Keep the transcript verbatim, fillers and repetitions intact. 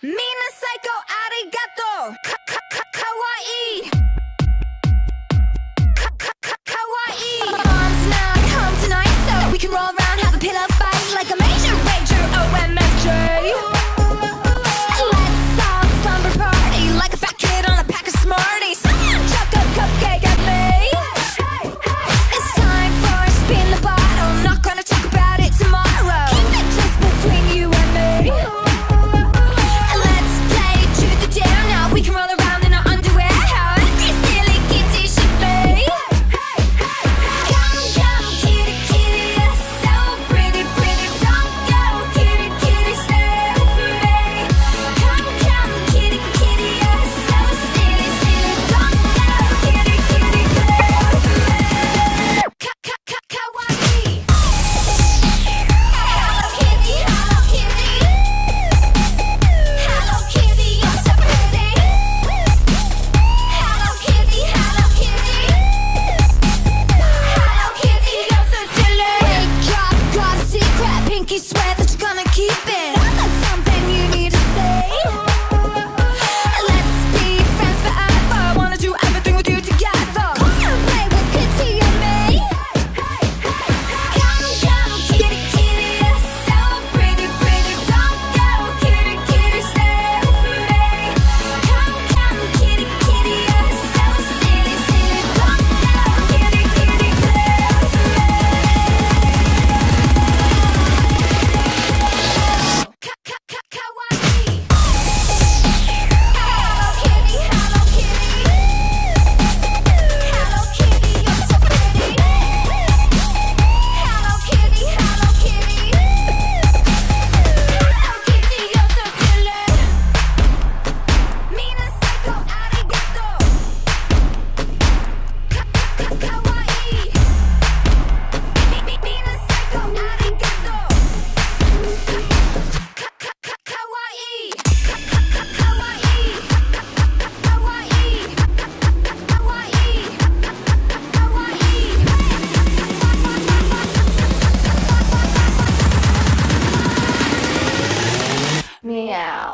Mina psycho arigato. Ka ka ka kawaii. Ka ka ka kawaii. Mom tonight, home tonight, so we can roll around, have a pillow fight like a major rager. O M F J. Let's all slumber party like a fat kid on a pack of Smarties. Someone chuck a cupcake at me. It's time for a spin the bottle. Not gonna talk about it tomorrow. Keep it just between you and me. Let's play truth or dare now. We can roll around in our underwear. How every silly kitty should be. Come, come, kitty, kitty, you're so pretty, pretty. Don't go, kitty, kitty, stay with me. Come, come, kitty, kitty, you're so silly, silly. Don't go, kitty, kitty, stay with me. Ka, ka, ka, kawaii. Hello Kitty, Hello Kitty. Hello Kitty, you're so pretty. Hello Kitty, Hello Kitty. Hello Kitty, you're so silly. Wake up, got a secret. Pinky swear that you're gonna keep it. I got something you need to say. Let's be friends forever. Wanna do everything with you together. Come on, play with Kitty and me. Come, come, kitty, kitty, you're so pretty, pretty. Don't go, kitty, kitty, stay with me. Come, come, kitty, kitty, you're so silly, silly. Don't go, kitty, kitty, stay with me. Ka, ka, ka, kawaii. Hello Kitty, Hello Kitty. Hello Kitty, you're so pretty. Hello Kitty, Hello Kitty. Hello Kitty, you're so silly. Mina psycho arigato. Ka ka ka kawaii. Mina psycho arigato. Ka ka ka kawaii. Ka ka ka kawaii. Kawaii. Kawaii. Kawaii. Meow.